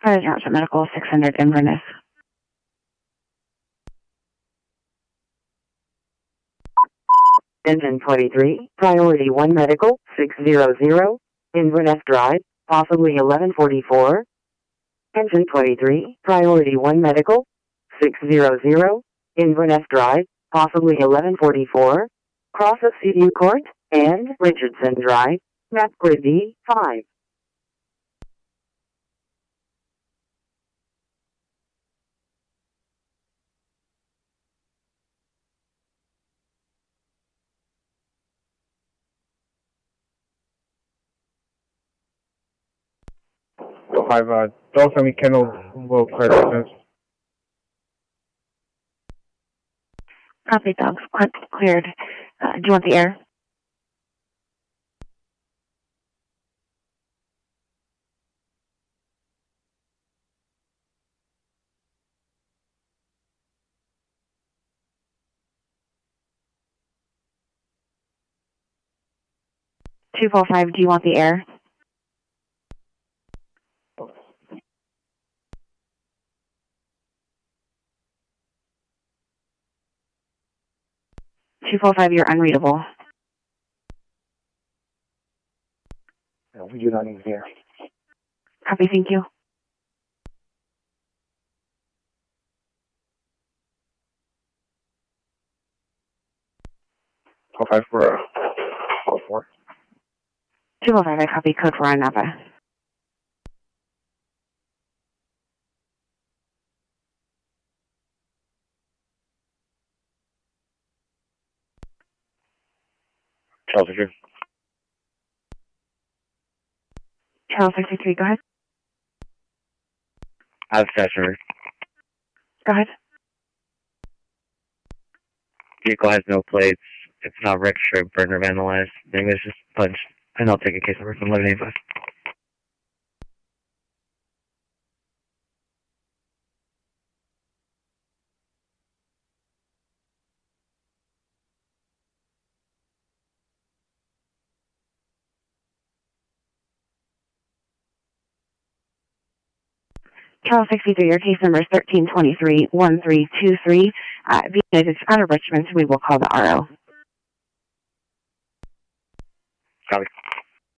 Township Medical 600 Inverness. Engine 23, Priority 1 Medical, 600, Inverness Drive, possibly 1144. Engine 23, Priority 1 Medical, 600, Inverness Drive, possibly 1144. Cross of Seaview Court, and Richardson Drive, map grid D5. Dogs on the kennel will clear distance. Copy, dogs. Cleared. Do you want the air? $245, do you want the air? $245, you're unreadable. No, we do not need here. Copy, thank you. Call 5 for 4. 245, I copy. Code 4 on Napa. Charles, if you're... Charles 63, go ahead. Out of session. Go ahead. Vehicle has no plates. It's not registered, burner vandalized. Name is just punched. And I'll take a case number from 1185. Charles 63, your case number is 1323-1323. It's out of Richmond, so we will call the RO. Copy.